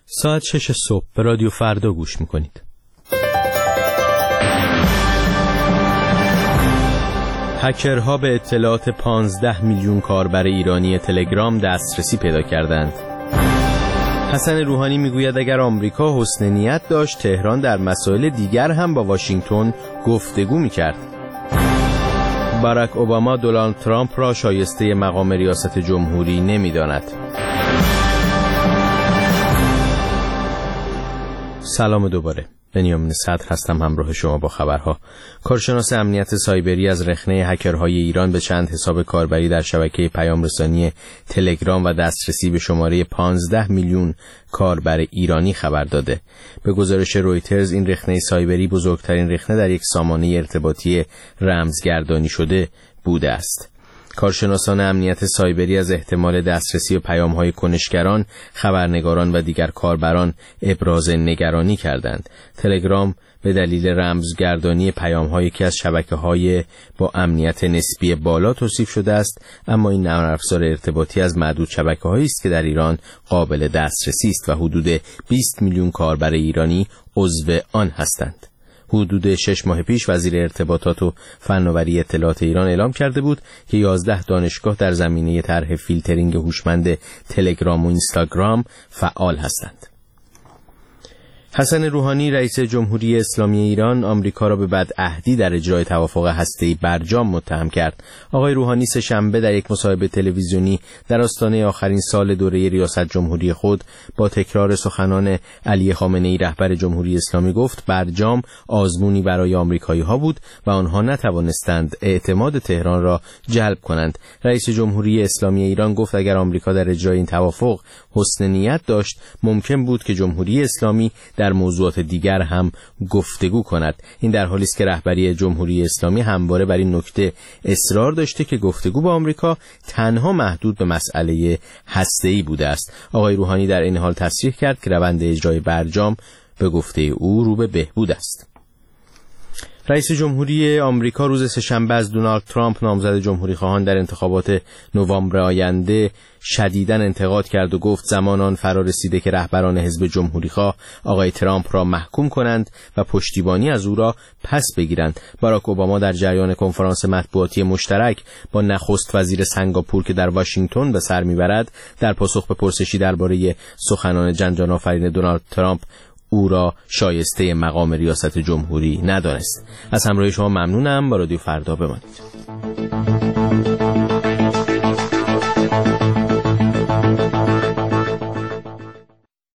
ساعت 6 صبح به رادیو فردا گوش میکنید. هکرها به اطلاعات 15 میلیون کاربر ایرانی تلگرام دسترسی پیدا کردند. حسن روحانی میگوید اگر آمریکا حسن نیت داشت تهران در مسائل دیگر هم با واشنگتن گفتگو میکرد. باراک اوباما دونالد ترامپ را شایسته مقام ریاست جمهوری نمیداند. سلام دوباره. بنیامین صدر هستم همراه شما با خبرها. کارشناس امنیت سایبری از رخنه هکرهای ایران به چند حساب کاربری در شبکه پیام رسانی تلگرام و دسترسی به شماره 15 میلیون کاربر ایرانی خبر داده. به گزارش رویترز این رخنه سایبری بزرگترین رخنه در یک سامانه ارتباطی رمزگردانی شده بوده است. کارشناسان امنیت سایبری از احتمال دسترسی به پیام‌های کنشگران، خبرنگاران و دیگر کاربران ابراز نگرانی کردند. تلگرام به دلیل رمزگردانی پیام‌های یکی از شبکه‌های با امنیت نسبی بالا توصیف شده است، اما این نرم افزار ارتباطی از معدود شبکه‌هایی است که در ایران قابل دسترسی است و حدود 20 میلیون کاربر ایرانی عضو آن هستند. حدود 6 ماه پیش وزیر ارتباطات و فناوری اطلاعات ایران اعلام کرده بود که 11 دانشگاه در زمینه طرح فیلترینگ هوشمند تلگرام و اینستاگرام فعال هستند. حسن روحانی رئیس جمهوری اسلامی ایران آمریکا را به بدعهدی در اجرای توافق هسته‌ای برجام متهم کرد. آقای روحانی سه‌شنبه در یک مصاحبه تلویزیونی در آستانه آخرین سال دوره ریاست جمهوری خود با تکرار سخنان علی خامنه‌ای رهبر جمهوری اسلامی گفت برجام آزمونی برای آمریکایی‌ها بود و آنها نتوانستند اعتماد تهران را جلب کنند. رئیس جمهوری اسلامی ایران گفت اگر آمریکا در اجرای این توافق حسن نیت داشت ممکن بود که جمهوری اسلامی در موضوعات دیگر هم گفتگو کند. این در حالی است که رهبری جمهوری اسلامی همواره بر این نکته اصرار داشته که گفتگو با آمریکا تنها محدود به مسئله هسته‌ای بوده است. آقای روحانی در این حال تصریح کرد که روند اجرای برجام به گفته او رو به بهبود است. رئیس جمهوری آمریکا روز سه‌شنبه از دونالد ترامپ نامزد جمهوری خواهان در انتخابات نوامبر آینده شدیداً انتقاد کرد و گفت زمان آن فرا رسیده که رهبران حزب جمهوری خواه آقای ترامپ را محکوم کنند و پشتیبانی از او را پس بگیرند. باراک اوباما در جریان کنفرانس مطبوعاتی مشترک با نخست وزیر سنگاپور که در واشنگتن به سر میبرد در پاسخ به پرسشی درباره سخنان جنجال آفرین دونالد ترامپ او را شایسته مقام ریاست جمهوری ندانست. از همراهی شما ممنونم. با رادیو فردا بمانید.